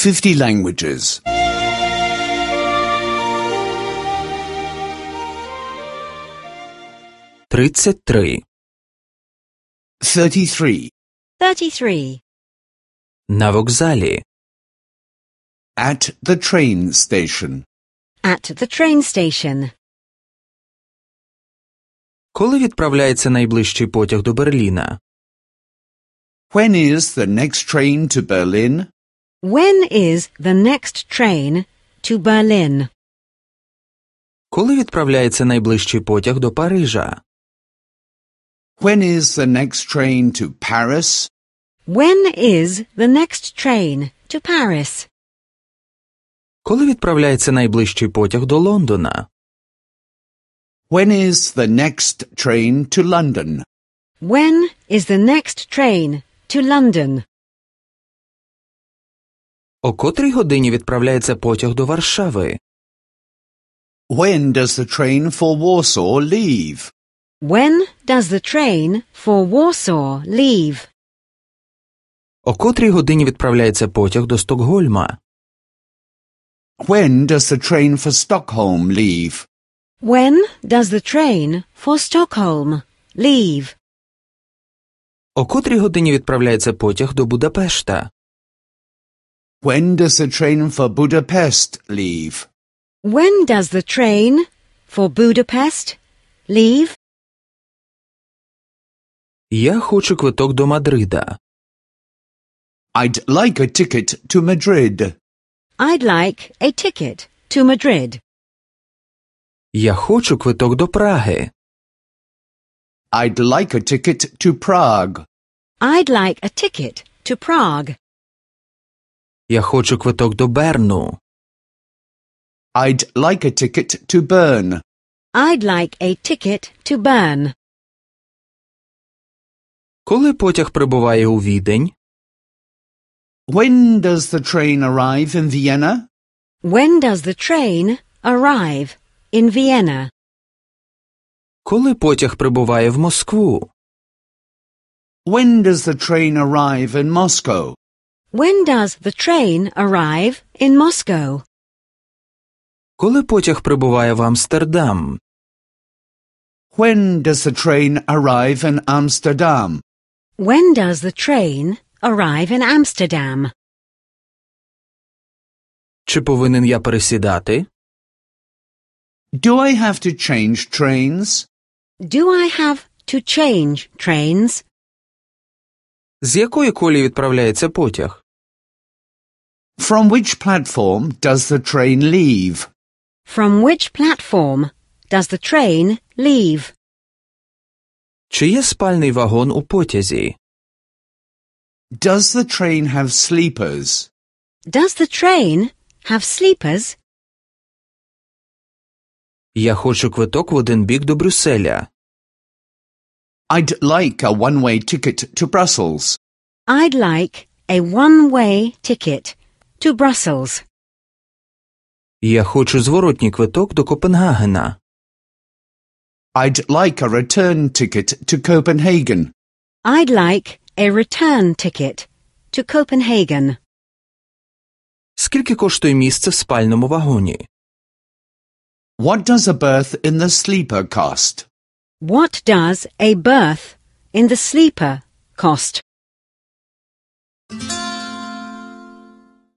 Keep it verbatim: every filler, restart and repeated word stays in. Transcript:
fifty languages. тридцять три. thirty-three. thirty-three. На вокзалі. At the train station. At the train station. Коли відправляється найближчий потяг до Берліна? When is the next train to Berlin? When is the next train to Berlin? Коли відправляється найближчий потяг до Парижа? When is the next train to Paris? When is the next train to Paris? Коли відправляється найближчий потяг до Лондона? When is the next train to London? When is the next train to London? О котрій годині відправляється потяг до Варшави? When does the train for Warsaw leave? When does the train for Warsaw leave? О котрій годині відправляється потяг до Стокгольма? When does the train for Stockholm leave? When does the train for Stockholm leave? О котрій годині відправляється потяг до Будапешта? When does the train for Budapest leave? When does the train for Budapest leave? Я хочу квиток до Мадрида. I'd like a ticket to Madrid. I'd like a ticket to Madrid. Я хочу квиток до Праги. I'd like a ticket to Prague. I'd like a ticket to Prague. Я хочу квиток до Берну. I'd like a ticket to Bern. I'd like a ticket to Bern. Коли потяг прибуває у Відень? When does the train arrive in Vienna? When does the train arrive in Vienna? Коли потяг прибуває в Москву? When does the train arrive in Moscow? When does the train arrive in Moscow? Коли потяг прибуває в Амстердам? When does the train arrive in Amsterdam? When does the train arrive in Amsterdam? Чи повинен я пересідати? Do I have to change trains? Do I have to change trains? З якої колії відправляється потяг? From which platform does the train leave? From which platform does the train leave? Чи є спальний вагон у потязі? Does the train have sleepers? Does the train have sleepers? Я хочу квиток в один бік до Брюсселя. I'd like a one-way ticket to Brussels. I'd like a one-way ticket to Brussels. Я хочу зворотній квиток до Копенгагена. I'd like a return ticket to Copenhagen. I'd like a return ticket to Copenhagen. Скільки коштує місце в спальному вагоні? What does a berth in the sleeper cost? What does a berth in the sleeper cost?